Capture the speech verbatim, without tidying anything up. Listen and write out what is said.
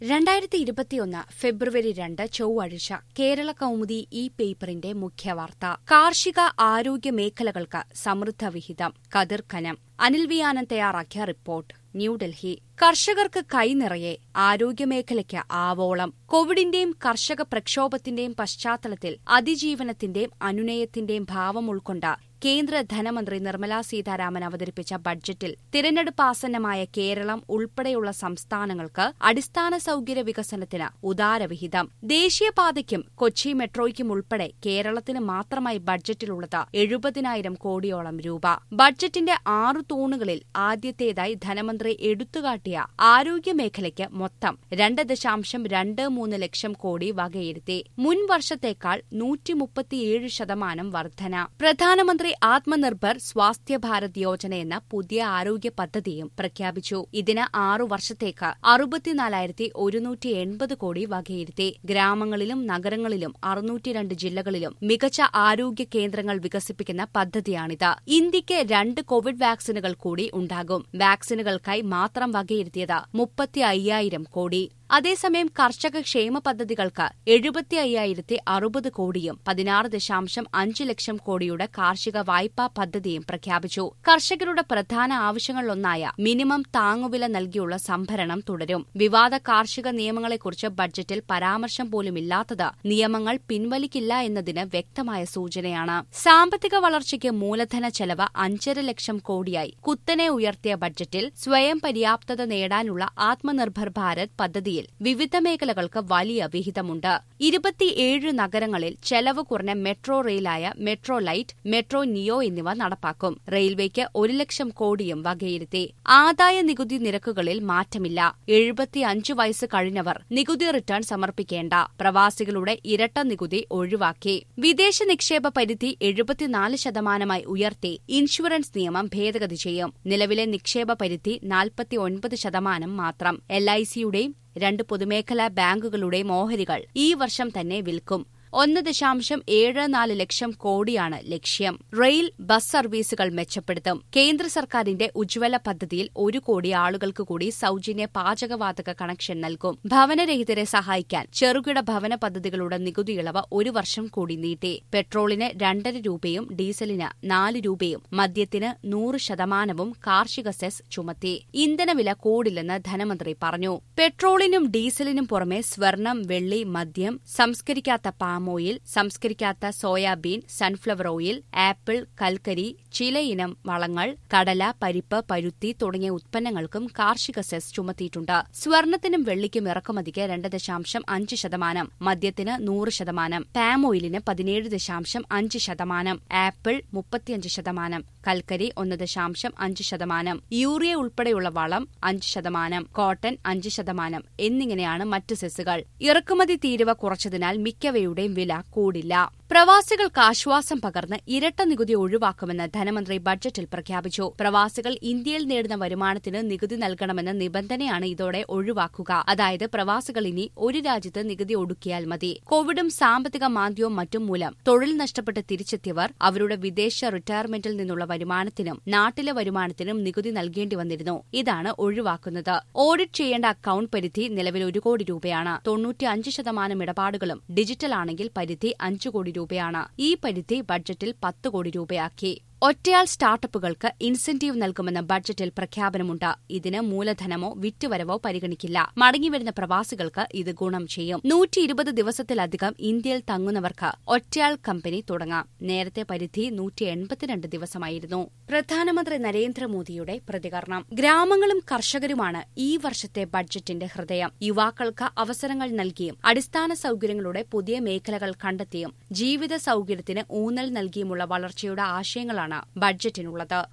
രണ്ടായിരത്തി ഇരുപത്തിയൊന്ന് ഫെബ്രുവരി രണ്ട് ചൊവ്വാഴ്ച കേരള കൗമുദി ഈ പേപ്പറിന്റെ മുഖ്യവാർത്ത. കാർഷിക ആരോഗ്യ മേഖലകൾക്ക് സമൃദ്ധ വിഹിതം. കതിർ ഖനം. അനിൽ വി ആനന്ദ് തയ്യാറാക്കിയ റിപ്പോർട്ട്. ന്യൂഡൽഹി. കർഷകർക്ക് കൈനിറയെ, ആരോഗ്യമേഖലയ്ക്ക് ആവോളം. കോവിഡിന്റെയും കർഷക പ്രക്ഷോഭത്തിന്റെയും പശ്ചാത്തലത്തിൽ അതിജീവനത്തിന്റെയും അനുനയത്തിന്റെയും ഭാവം ഉൾക്കൊണ്ട കേന്ദ്ര ധനമന്ത്രി നിർമ്മലാ സീതാരാമൻ അവതരിപ്പിച്ച ബഡ്ജറ്റിൽ തിരഞ്ഞെടുപ്പ് ആസന്നമായ കേരളം ഉൾപ്പെടെയുള്ള സംസ്ഥാനങ്ങൾക്ക് അടിസ്ഥാന സൌകര്യ വികസനത്തിന് ഉദാരവിഹിതം. ദേശീയപാതയ്ക്കും കൊച്ചി മെട്രോയ്ക്കും ഉൾപ്പെടെ കേരളത്തിന് മാത്രമായി ബഡ്ജറ്റിലുള്ളത് എഴുപതിനായിരം കോടിയോളം രൂപ. ബഡ്ജറ്റിന്റെ ആറു തൂണുകളിൽ ആദ്യത്തേതായി ധനമന്ത്രി എടുത്തുകാട്ടിയ ആരോഗ്യമേഖലയ്ക്ക് മൊത്തം രണ്ട് ദശാംശം രണ്ട് മൂന്ന് ലക്ഷം കോടി വകയിരുത്തി. മുൻ വർഷത്തേക്കാൾ നൂറ്റിമുപ്പത്തിയേഴ് ശതമാനം വർധന. പ്രധാനമന്ത്രി ആത്മനിർഭർ സ്വാസ്ഥ്യ ഭാരത് യോജന എന്ന പുതിയ ആരോഗ്യ പദ്ധതിയും പ്രഖ്യാപിച്ചു. ഇതിന് ആറു വർഷത്തേക്ക് അറുപത്തിനാലായിരത്തി ഒരുന്നൂറ്റി എൺപത് കോടി വകയിരുത്തി. ഗ്രാമങ്ങളിലും നഗരങ്ങളിലും അറുന്നൂറ്റിരണ്ട് ജില്ലകളിലും മികച്ച ആരോഗ്യ കേന്ദ്രങ്ങൾ വികസിപ്പിക്കുന്ന പദ്ധതിയാണിത്. ഇന്ത്യയ്ക്ക് രണ്ട് കോവിഡ് വാക്സിനുകൾ കൂടി ഉണ്ടാകും. വാക്സിനുകൾക്കായി മാത്രം വകയിരുത്തിയത് മുപ്പത്തി അയ്യായിരം കോടി. അതേസമയം കർഷക ക്ഷേമ പദ്ധതികൾക്ക് എഴുപത്തി അയ്യായിരത്തി അറുപത് കോടിയും പതിനാറ് ദശാംശം അഞ്ച് ലക്ഷം കോടിയുടെ കാർഷിക വായ്പാ പദ്ധതിയും പ്രഖ്യാപിച്ചു. കർഷകരുടെ പ്രധാന ആവശ്യങ്ങളിലൊന്നായ മിനിമം താങ്ങുവില നൽകിയുള്ള സംഭരണം തുടരും. വിവാദ കാർഷിക നിയമങ്ങളെക്കുറിച്ച് ബഡ്ജറ്റിൽ പരാമർശം പോലുമില്ലാത്തത് നിയമങ്ങൾ പിൻവലിക്കില്ല എന്നതിന് വ്യക്തമായ സൂചനയാണ്. സാമ്പത്തിക വളർച്ചയ്ക്ക് മൂലധന ചെലവ് അഞ്ചര ലക്ഷം കോടിയായി കുത്തനെ ഉയർത്തിയ ബഡ്ജറ്റിൽ സ്വയം പര്യാപ്തത നേടാനുള്ള ആത്മനിർഭർ ഭാരത് പദ്ധതിയിൽ വിവിധ മേഖലകൾക്ക് വലിയ വിഹിതമുണ്ട്. ഇരുപത്തിയേഴ് നഗരങ്ങളിൽ ചെലവ് കുറഞ്ഞ മെട്രോ റെയിലായ മെട്രോ ലൈറ്റ്, മെട്രോ നിയോ എന്നിവ നടപ്പാക്കും. റെയിൽവേക്ക് ഒരു ലക്ഷം കോടിയും വകയിരുത്തി. ആദായ നികുതി നിരക്കുകളിൽ മാറ്റമില്ല. എഴുപത്തിയഞ്ച് വയസ്സ് കഴിഞ്ഞവർ നികുതി റിട്ടേൺ സമർപ്പിക്കേണ്ട. പ്രവാസികളുടെ ഇരട്ട നികുതി ഒഴിവാക്കി. വിദേശ നിക്ഷേപ പരിധി എഴുപത്തിനാല് ശതമാനമായി ഉയർത്തി ഇൻഷുറൻസ് നിയമം ഭേദഗതി ചെയ്യും. നിലവിലെ നിക്ഷേപ പരിധി നാൽപ്പത്തിയൊൻപത് ശതമാനം മാത്രം. എൽ ഐ സിയുടെയും രണ്ട് പൊതുമേഖലാ ബാങ്കുകളുടെയും ഓഹരികൾ ഈ വർഷം തന്നെ വിൽക്കും. ഒന്ന് ദശാംശം ഏഴ് നാല് ലക്ഷം കോടിയാണ് ലക്ഷ്യം. റെയിൽ, ബസ് സർവീസുകൾ മെച്ചപ്പെടുത്തും. കേന്ദ്ര സർക്കാരിന്റെ ഉജ്ജ്വല പദ്ധതിയിൽ ഒരു കോടി ആളുകൾക്ക് കൂടി സൌജന്യ പാചകവാതക കണക്ഷൻ നൽകും. ഭവനരഹിതരെ സഹായിക്കാൻ ചെറുകിട ഭവന പദ്ധതികളുടെ നികുതി ഇളവ് ഒരു വർഷം കൂടി നീട്ടി. പെട്രോളിന് രണ്ടര രൂപയും ഡീസലിന് നാല് രൂപയും മദ്യത്തിന് നൂറ് ശതമാനവും കാർഷിക സെസ് ചുമത്തി. ഇന്ധനവില കൂടില്ലെന്ന് ധനമന്ത്രി പറഞ്ഞു. പെട്രോളിനും ഡീസലിനും പുറമെ സ്വർണം, വെള്ളി, മദ്യം, സംസ്കരിക്കാത്ത പാം ഓയിൽ, സംസ്കരിക്കാത്ത സോയാബീൻ, സൺഫ്ലവർ ഓയിൽ, ആപ്പിൾ, കൽക്കരി, ചിലയിനം വളങ്ങൾ, കടല, പരിപ്പ്, പരുത്തി തുടങ്ങിയ ഉത്പന്നങ്ങൾക്കും കാർഷിക സെസ് ചുമത്തിയിട്ടുണ്ട്. സ്വർണത്തിനും വെള്ളിക്കും ഇറക്കുമതിക്ക് രണ്ട് ദശാംശം അഞ്ച് ശതമാനം, മദ്യത്തിന് നൂറ് ശതമാനം, പാം ഓയിലിന് പതിനേഴ് ദശാംശം അഞ്ച് ശതമാനം, ആപ്പിൾ മുപ്പത്തിയഞ്ച് ശതമാനം, കൽക്കരി ഒന്ന് ദശാംശം അഞ്ച് ശതമാനം, യൂറിയ ഉൾപ്പെടെയുള്ള വളം അഞ്ച് ശതമാനം, കോട്ടൺ അഞ്ച് ശതമാനം എന്നിങ്ങനെയാണ് മറ്റ് സെസ്സുകൾ. ഇറക്കുമതി തീരുവ കുറച്ചതിനാൽ മിക്കവയുടെയും വില കൂടില്ല. പ്രവാസികൾക്ക് ആശ്വാസം പകർന്ന് ഇരട്ട നികുതി ഒഴിവാക്കുമെന്ന് ധനമന്ത്രി ബഡ്ജറ്റിൽ പ്രഖ്യാപിച്ചു. പ്രവാസികൾ ഇന്ത്യയിൽ നേടുന്ന വരുമാനത്തിന് നികുതി നൽകണമെന്ന നിബന്ധനയാണ് ഇതോടെ ഒഴിവാക്കുക. അതായത് പ്രവാസികൾ ഇനി ഒരു രാജ്യത്ത് നികുതി ഒടുക്കിയാൽ മതി. കോവിഡും സാമ്പത്തിക മാന്ദ്യവും മറ്റും മൂലം തൊഴിൽ നഷ്ടപ്പെട്ട് തിരിച്ചെത്തിയവർ അവരുടെ വിദേശ റിട്ടയർമെന്റിൽ നിന്നുള്ള വരുമാനത്തിനും നാട്ടിലെ വരുമാനത്തിനും നികുതി നൽകേണ്ടി വന്നിരുന്നു. ഇതാണ് ഒഴിവാക്കുന്നത്. ഓഡിറ്റ് ചെയ്യേണ്ട അക്കൌണ്ട് പരിധി നിലവിൽ ഒരു കോടി രൂപയാണ്. തൊണ്ണൂറ്റിയഞ്ച് ശതമാനം ഇടപാടുകളും ഡിജിറ്റൽ ആണെങ്കിൽ പരിധി അഞ്ചു കോടി രൂപയാണ്. ഈ പരിധി ബഡ്ജറ്റിൽ പത്ത് കോടി രൂപയാക്കി. ഒറ്റയാൾ സ്റ്റാർട്ടപ്പുകൾക്ക് ഇൻസെന്റീവ് നൽകുമെന്ന ബഡ്ജറ്റിൽ പ്രഖ്യാപനമുണ്ട്. ഇതിന് മൂലധനമോ വിറ്റുവരവോ പരിഗണിക്കില്ല. മടങ്ങിവരുന്ന പ്രവാസികൾക്ക് ഇത് ഗുണം ചെയ്യും. നൂറ്റി ഇരുപത് ദിവസത്തിലധികം ഇന്ത്യയിൽ തങ്ങുന്നവർക്ക് ഒറ്റയാൾ കമ്പനി തുടങ്ങാം. നേരത്തെ പരിധി നൂറ്റി എൺപത്തിരണ്ട് ദിവസമായിരുന്നു. പ്രധാനമന്ത്രി നരേന്ദ്രമോദിയുടെ പ്രതികരണം. ഗ്രാമങ്ങളും കർഷകരുമാണ് ഈ വർഷത്തെ ബഡ്ജറ്റിന്റെ ഹൃദയം. യുവാക്കൾക്ക് അവസരങ്ങൾ നൽകിയും അടിസ്ഥാന സൌകര്യങ്ങളുടെ പുതിയ മേഖലകൾ കണ്ടെത്തിയും ജീവിത സൌകര്യത്തിന് ഊന്നൽ നൽകിയുമുള്ള വളർച്ചയുടെ ആശയങ്ങളാണ് ബഡ്ജറ്റിനുള്ളത്.